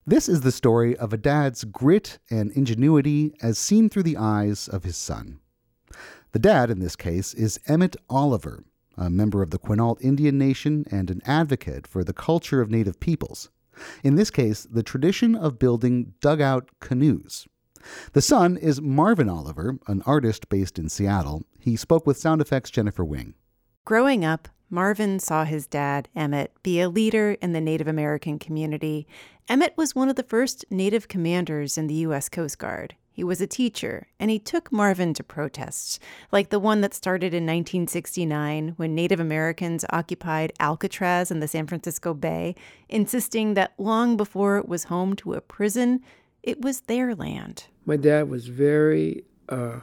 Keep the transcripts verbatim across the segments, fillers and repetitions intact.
This is the story of a dad's grit and ingenuity as seen through the eyes of his son. The dad, in this case, is Emmett Oliver, a member of the Quinault Indian Nation and an advocate for the culture of Native peoples. In this case, the tradition of building dugout canoes. The son is Marvin Oliver, an artist based in Seattle. He spoke with Sound Effects' Jennifer Wing. Growing up, Marvin saw his dad, Emmett, be a leader in the Native American community. Emmett was one of the first Native commanders in the U S Coast Guard. He was a teacher, and he took Marvin to protests, like the one that started in nineteen sixty-nine when Native Americans occupied Alcatraz in the San Francisco Bay, insisting that long before it was home to a prison, it was their land. My dad was very uh,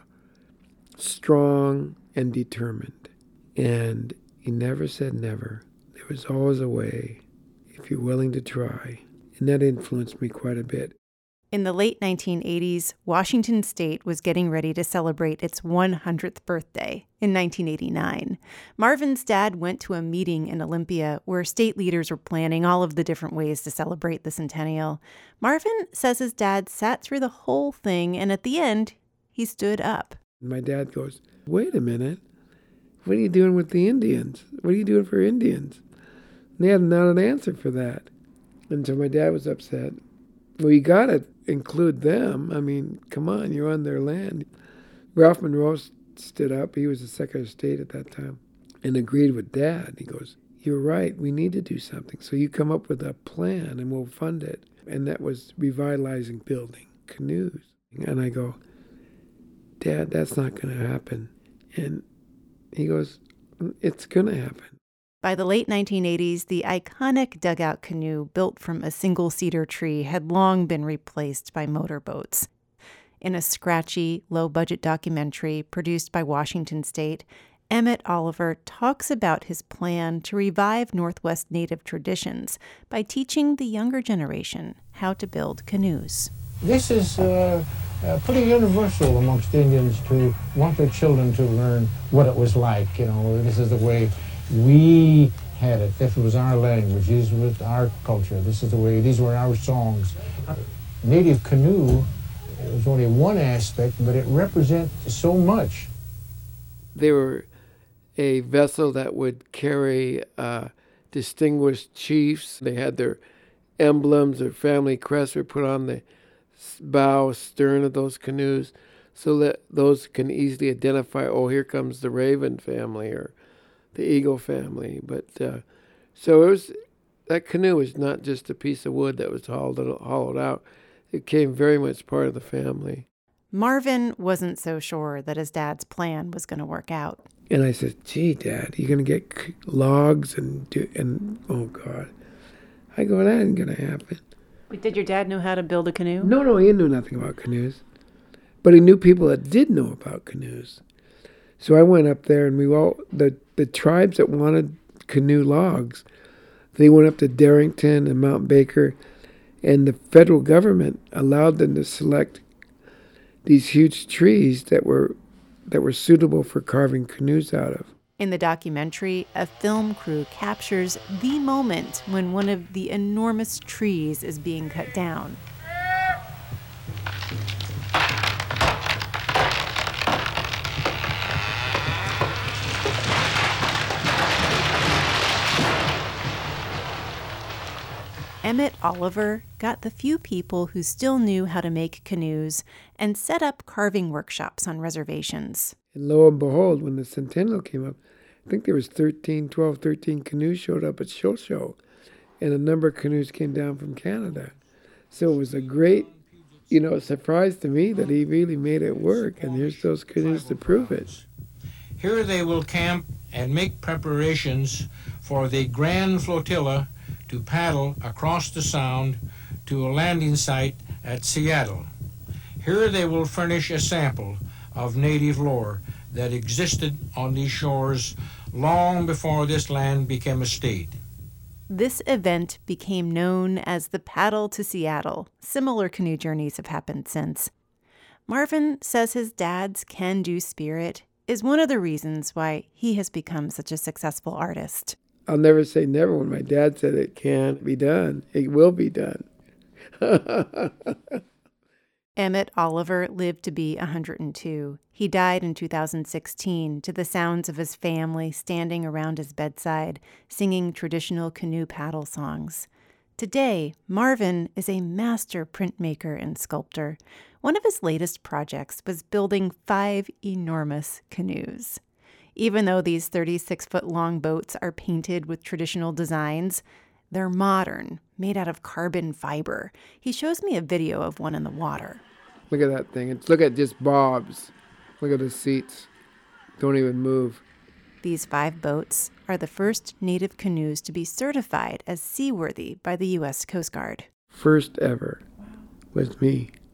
strong and determined, and he never said never. There was always a way if you're willing to try, and that influenced me quite a bit. In the late nineteen eighties, Washington State was getting ready to celebrate its one hundredth birthday in nineteen eighty-nine. Marvin's dad went to a meeting in Olympia where state leaders were planning all of the different ways to celebrate the centennial. Marvin says his dad sat through the whole thing, and at the end, he stood up. My dad goes, "Wait a minute. What are you doing with the Indians? What are you doing for Indians?" And they had not an answer for that. And so my dad was upset. Well, you got to include them. I mean, come on, you're on their land. Ralph Monroe stood up. He was the Secretary of State at that time and agreed with Dad. He goes, "You're right. We need to do something. So you come up with a plan and we'll fund it." And that was revitalizing building canoes. And I go, "Dad, that's not going to happen." And he goes, "It's going to happen." By the late nineteen eighties, the iconic dugout canoe built from a single cedar tree had long been replaced by motorboats. In a scratchy, low-budget documentary produced by Washington State, Emmett Oliver talks about his plan to revive Northwest Native traditions by teaching the younger generation how to build canoes. This is uh, uh, pretty universal amongst Indians to want their children to learn what it was like. You know, this is the way we had it. This was our language. This was our culture. This is the way, these were our songs. Native canoe was only one aspect, but it represents so much. They were a vessel that would carry uh, distinguished chiefs. They had their emblems, their family crests were put on the bow, stern of those canoes, so that those can easily identify, oh, here comes the Raven family or the Eagle family. But uh, so it was, that canoe was not just a piece of wood that was hollowed, hollowed out. It became very much part of the family. Marvin wasn't so sure that his dad's plan was going to work out. And I said, "Gee, Dad, you're going to get c- logs and do, and oh God." I go, "That ain't going to happen." Wait, did your dad know how to build a canoe? No, no, he knew nothing about canoes. But he knew people that did know about canoes. So I went up there, and we all, the, the tribes that wanted canoe logs, they went up to Darrington and Mount Baker, and the federal government allowed them to select these huge trees that were that were suitable for carving canoes out of. In the documentary, a film crew captures the moment when one of the enormous trees is being cut down. Emmett Oliver got the few people who still knew how to make canoes and set up carving workshops on reservations. And lo and behold, when the centennial came up, I think there was thirteen, twelve, thirteen canoes showed up at Show Show, and a number of canoes came down from Canada. So it was a great, you know, surprise to me that he really made it work, and here's those canoes to prove it. Here they will camp and make preparations for the grand flotilla to paddle across the Sound to a landing site at Seattle. Here they will furnish a sample of native lore that existed on these shores long before this land became a state. This event became known as the Paddle to Seattle. Similar canoe journeys have happened since. Marvin says his dad's can-do spirit is one of the reasons why he has become such a successful artist. I'll never say never. When my dad said it can be done, it will be done. Emmett Oliver lived to be one hundred two. He died in two thousand sixteen to the sounds of his family standing around his bedside, singing traditional canoe paddle songs. Today, Marvin is a master printmaker and sculptor. One of his latest projects was building five enormous canoes. Even though these thirty-six-foot-long boats are painted with traditional designs, they're modern, made out of carbon fiber. He shows me a video of one in the water. Look at that thing. It's, look at just bobs. Look at the seats. Don't even move. These five boats are the first native canoes to be certified as seaworthy by the U S Coast Guard. First ever was me.